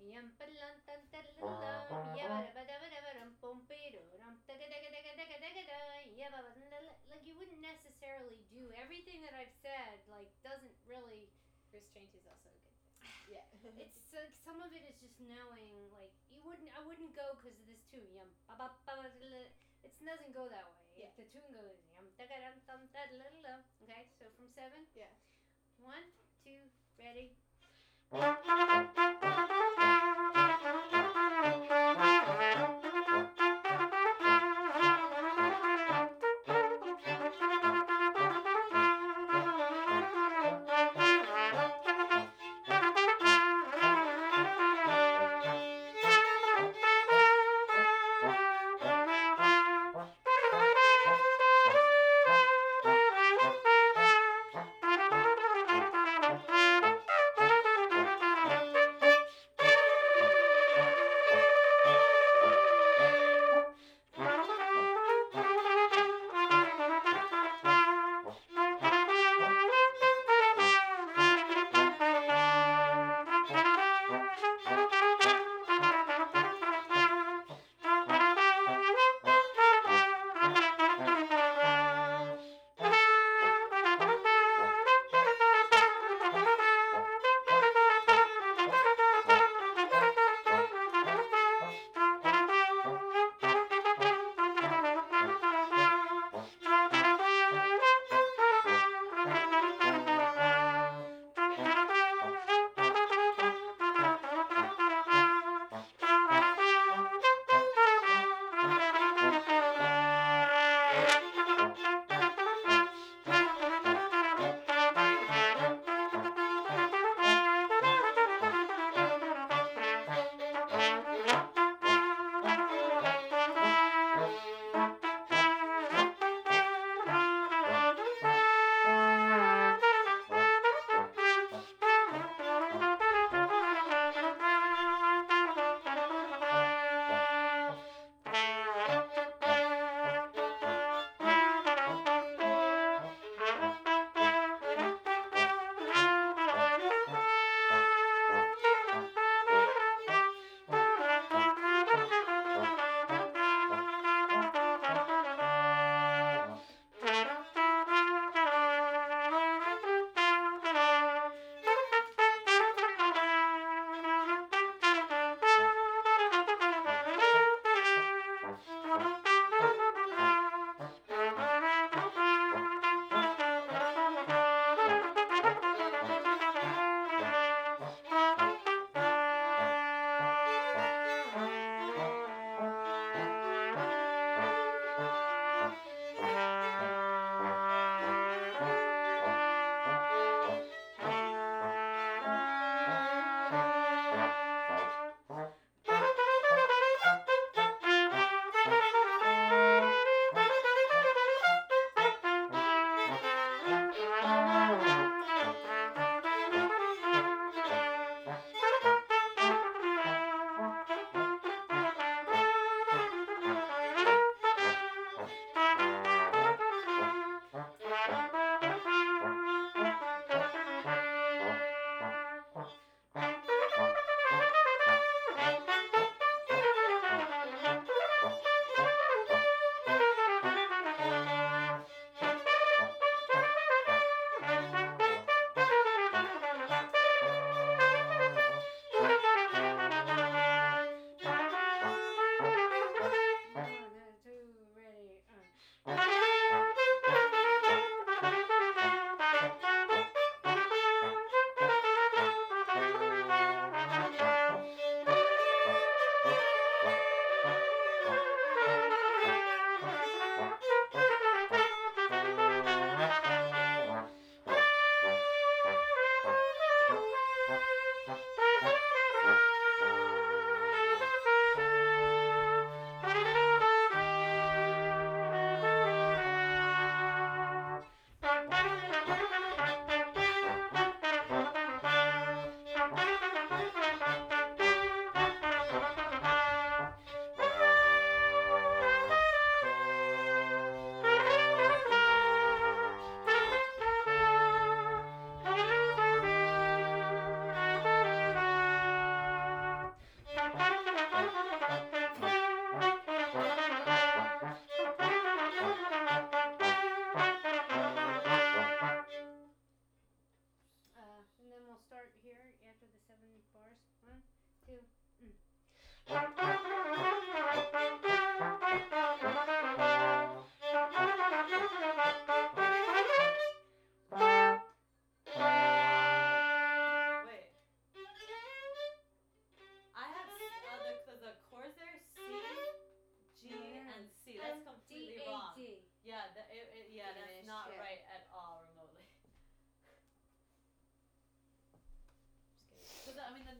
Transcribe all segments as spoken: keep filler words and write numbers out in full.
Yum palam tam tadalum yabba dabba dabba dabba dum bum beedo dum dagga dagga dagga dagga dagga da yabba like you wouldn't necessarily do everything that I've said. Like doesn't really. Restraint is also a good thing. Yeah. It's like some of it is just knowing. Like you wouldn't. I wouldn't go because of this tune. Yum ba ba ba. It doesn't go that way. Yeah. The tune goes yum dagga dum dum da. Okay, so from seven. Yeah. One, two, ready.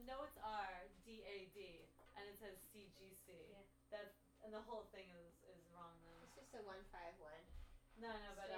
notes are D A D and it says C G C. Yeah. That's and the whole thing is is wrong then. It's just a one five one. No, no, but